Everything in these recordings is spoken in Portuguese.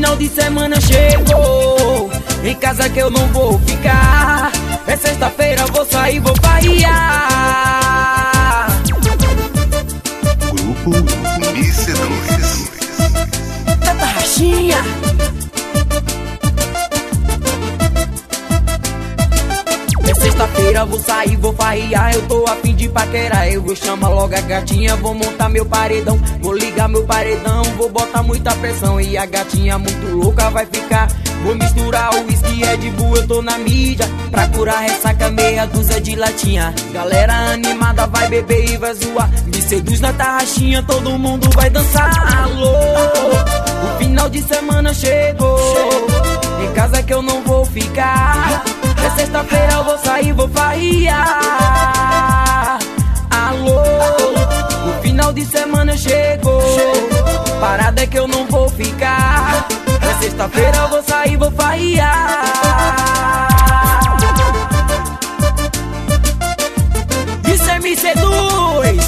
final de semana chegou, em casa que eu não vou ficar. É sexta-feira, vou sair, vou farrear. Grupo MC2. Tata Rachinha. É sexta-feira, vou sair, vou farrear. Eu tô a fim de paquerar. Eu vou chamar logo a gatinha, vou montar meu paredão, vou ligar meu paredão, vou botar muita pressão. E a gatinha muito louca vai ficar. Vou misturar o whisky Red Bull, eu tô na mídia pra curar ressaca, meia dúzia de latinha. Galera animada vai beber e vai zoar. Me seduz na tarraxinha, todo mundo vai dançar. Alô, o final de semana chegou, em casa que eu não vou ficar. É sexta-feira, eu vou sair, vou farrear. Alô, o final de semana chegou, parada é que eu não vou ficar. É sexta-feira, eu vou sair, vou farrear. Isso é me seduz.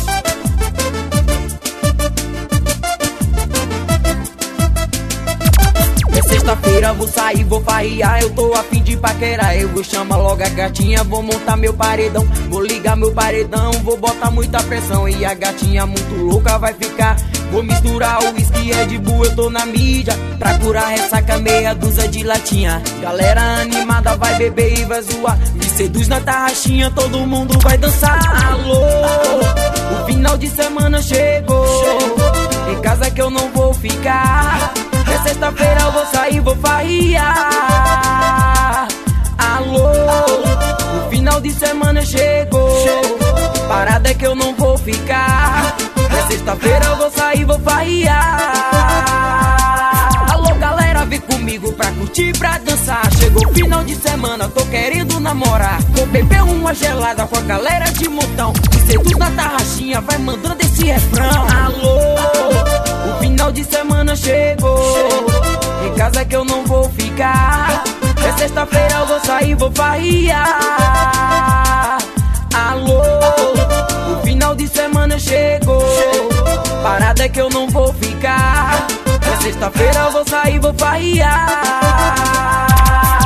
É sexta-feira, vou sair, vou farrear. Eu tô a fim de paquerar. Eu vou chamar logo a gatinha, vou montar meu paredão, vou ligar meu paredão, vou botar muita pressão. E a gatinha muito louca vai ficar. Vou misturar o whisky Red Bull, eu tô na mídia pra curar ressaca, meia dúzia de latinha. Galera animada vai beber e vai zoar. Me seduz na tarraxinha, todo mundo vai dançar. Alô, o final de semana chegou, em casa que eu não vou ficar. É sexta-feira, eu vou sair, vou farrear. Alô, o final de semana chegou, parada é que eu não vou ficar. É sexta-feira, eu vou sair, vou farrear. Alô galera, vem comigo pra curtir, pra dançar. Chegou o final de semana, tô querendo namorar. Vou beber uma gelada com a galera de montão. Me seduz na tarraxinha, vai mandando esse refrão. Alô, o final de semana chegou, em casa que eu não vou ficar. É sexta-feira, eu vou sair, vou farrear. Alô, o final de semana chegou, parada é que eu não vou ficar. É sexta-feira, eu vou sair, vou farrear.